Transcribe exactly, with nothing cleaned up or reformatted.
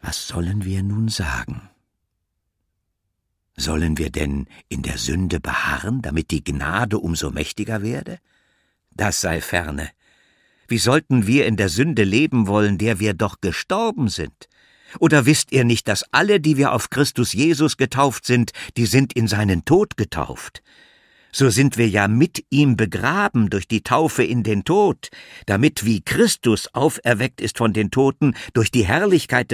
Was sollen wir nun sagen? Sollen wir denn in der Sünde beharren, damit die Gnade umso mächtiger werde? Das sei ferne. Wie sollten wir in der Sünde leben wollen, der wir doch gestorben sind? Oder wisst ihr nicht, dass alle, die wir auf Christus Jesus getauft sind, die sind in seinen Tod getauft? So sind wir ja mit ihm begraben durch die Taufe in den Tod, damit wie Christus auferweckt ist von den Toten durch die Herrlichkeit